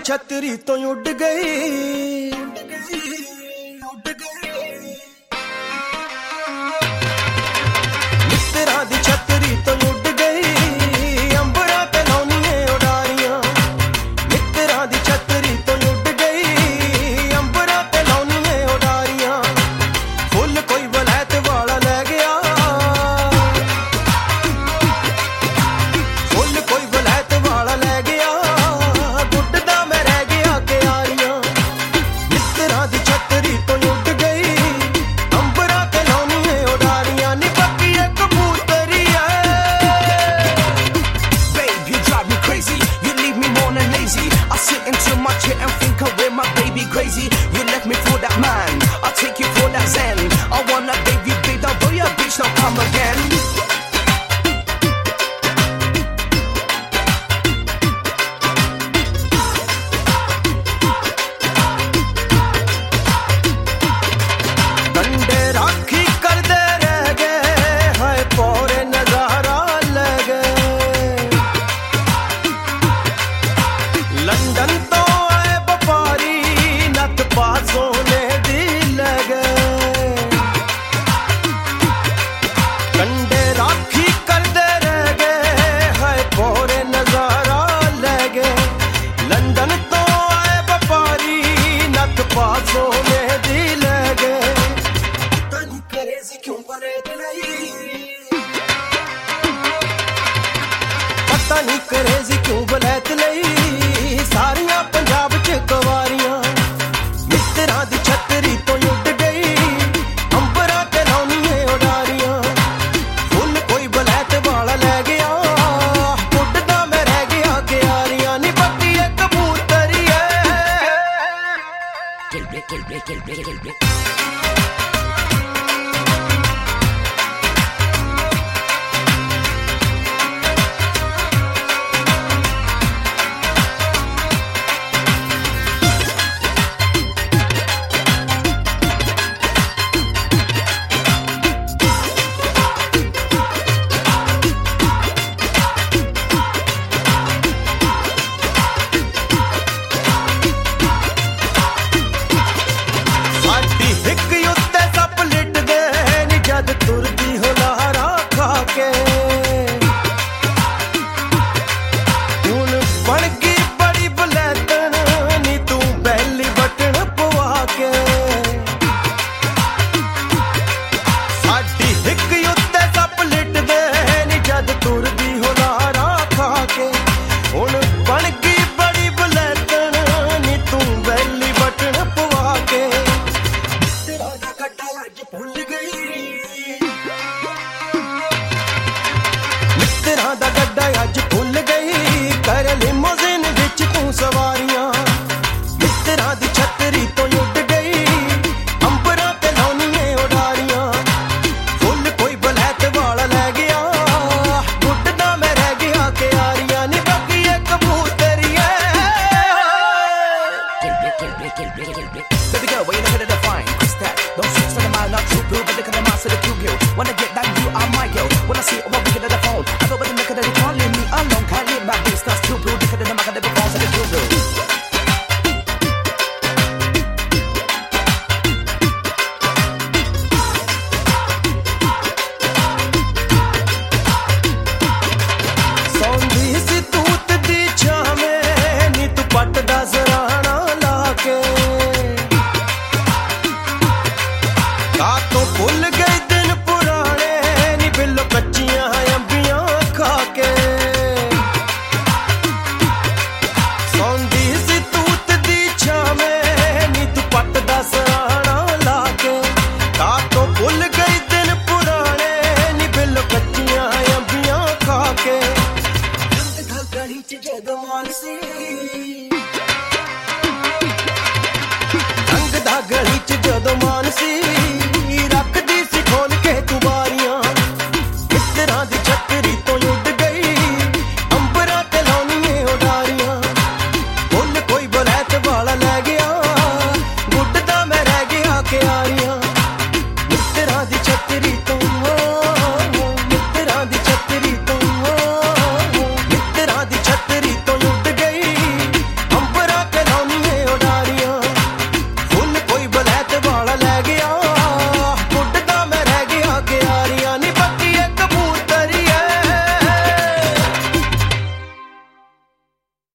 छतरी तो उड़ गई, मित्तरां दी छतरी तो उड़ गई, अंबरां ते लाउणियां उडारियां। मित्तरां दी छतरी तो उड़ गई, अंबरां ते लाउणियां उडारियां। फुल कोई वलैत वाला लै गया, फुल कोई वलैत वाला लै गया, गुड्डदा मैं रह गया क्यारियां। मित्तरां दी छतरी तो उड़ गई, अंबरां ते लाउणियां उडारियां। नी बाकी एक कबूतरी Babe, you drive me crazy. You leave me more than lazy. I sit into my chair and think of where my baby crazy. You left me for that man, I'll take you for that zen. I wanna baby, babe, that boy, a bitch, now come again. डंडे राखी करदे रह गए, हाय पौरे नजारा ले गए। London तो आए व्यापारी, नत पा सोने दी ले गए। डंडे राखी करदे रह गए, हाय पौरे नजारा ले गए। लंदन तो आए व्यापारी, नत पा सोने दी ले गए। पता नहीं करेजी क्यों वलैत लई, पता नहीं करेजी क्यों वलैत लई, सारियां पंजाब च कवारियां। मित्तरां दी छतरी तो उड़ गई, अंबरां ते लाउणियां उडारियां। फुल कोई वलैत वाला लै गया, गुड्डदा मैं रह गया क्यारियां। नी बाकी एक कबूतरी साडी हिक उत्ते सप लिटदे नी, जद तुरदी हो लहरा खा के। हुण बन गई बड़ी बलैतन, नी तू बैली बटन पवा के। साडी हिक उत्ते सप लिटदे नी, जद तुरदी हो लहरा खा के। हुण बन गई बड़ी बलैतन, नी तू बैली बटन पवा के। तेरा दा गड्डा अज भुल गई, मित्तरां दा गड्डा अज भुल गई, कर लिमोजिन विच तू सवारियां। मित्तरां दी छतरी तो उड़ गई, अंबरां ते लाउणियां उडारियां। फुल कोई वलैत वाला लै गया, गुड्डदा मैं रह गया क्यारियां। नी बाकी एक कबूतरी Baby girl, where you looking at the fine? What's that? Don't switch to the mile, not true blue, but look at the master, the cute girl. Wanna get that, you are my girl. When I see it, what we get at the phone, I go with the look at the calling me alone. Can't leave my face, that's too blue. Look at the mark of the phones, and the cute girl. सौंधी सी तूत दी छावें, नी तू पट दा सराहना ला के। का तो भुल गए दिन पुराने, नी बिल्लो कच्चियां अंबियां खा के। सौंधी सी तूत दी छावें, नी तू पट दा सराहना ला के। का तो भुल गए दिन पुराने, नी बिल्लो कच्चियां अंबियां खा के। गली च जदों मानसी, रंग दा गली च जदों मानसी, रखदी सी खोल के तू बारियां। मित्तरां दी छतरी तो उड़ गई, अंबरां ते लाउणियां उडारियां। फुल कोई वलैत वाला लै गया, गुड्डदा मैं रह गया क्यारियां।